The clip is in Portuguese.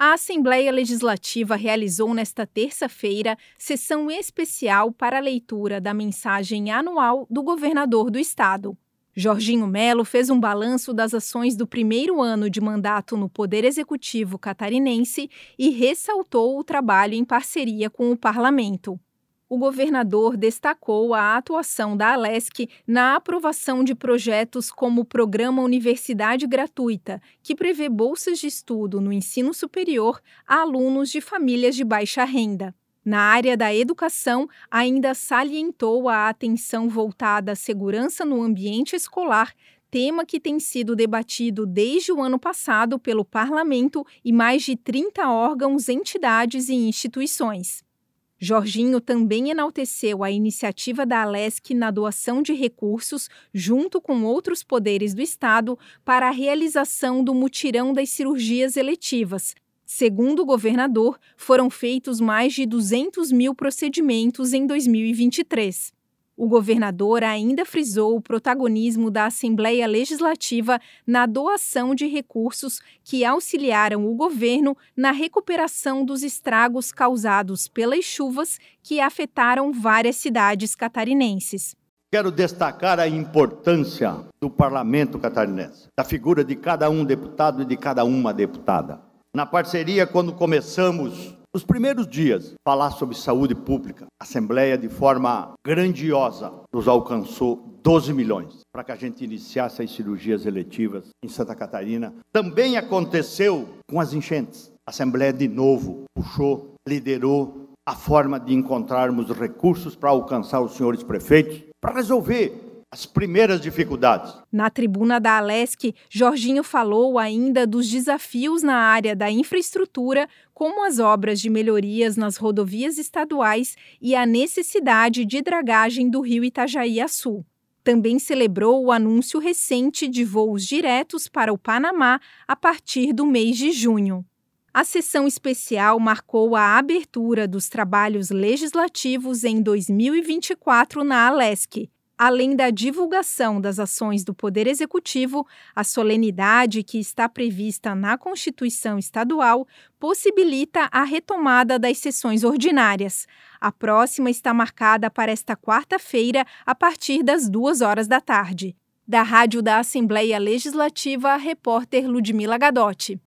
A Assembleia Legislativa realizou nesta terça-feira sessão especial para a leitura da mensagem anual do governador do estado. Jorginho Melo fez um balanço das ações do primeiro ano de mandato no Poder Executivo catarinense e ressaltou o trabalho em parceria com o parlamento. O governador destacou a atuação da Alesc na aprovação de projetos como o Programa Universidade Gratuita, que prevê bolsas de estudo no ensino superior a alunos de famílias de baixa renda. Na área da educação, ainda salientou a atenção voltada à segurança no ambiente escolar, tema que tem sido debatido desde o ano passado pelo parlamento e mais de 30 órgãos, entidades e instituições. Jorginho também enalteceu a iniciativa da Alesc na doação de recursos, junto com outros poderes do Estado, para a realização do mutirão das cirurgias eletivas. Segundo o governador, foram feitos mais de 200 mil procedimentos em 2023. O governador ainda frisou o protagonismo da Assembleia Legislativa na doação de recursos que auxiliaram o governo na recuperação dos estragos causados pelas chuvas que afetaram várias cidades catarinenses. Quero destacar a importância do parlamento catarinense, da figura de cada um deputado e de cada uma deputada. Na parceria, quando começamos nos primeiros dias, falar sobre saúde pública, a Assembleia, de forma grandiosa, nos alcançou 12 milhões para que a gente iniciasse as cirurgias eletivas em Santa Catarina. Também aconteceu com as enchentes. A Assembleia, de novo, puxou, liderou a forma de encontrarmos recursos para alcançar os senhores prefeitos, para resolver as primeiras dificuldades. Na tribuna da Alesc, Jorginho falou ainda dos desafios na área da infraestrutura, como as obras de melhorias nas rodovias estaduais e a necessidade de dragagem do rio Itajaí-Açu. Também celebrou o anúncio recente de voos diretos para o Panamá a partir do mês de junho. A sessão especial marcou a abertura dos trabalhos legislativos em 2024 na Alesc. Além da divulgação das ações do Poder Executivo, a solenidade que está prevista na Constituição Estadual possibilita a retomada das sessões ordinárias. A próxima está marcada para esta quarta-feira, a partir das 14h da tarde. Da Rádio da Assembleia Legislativa, a repórter Ludmila Gadotti.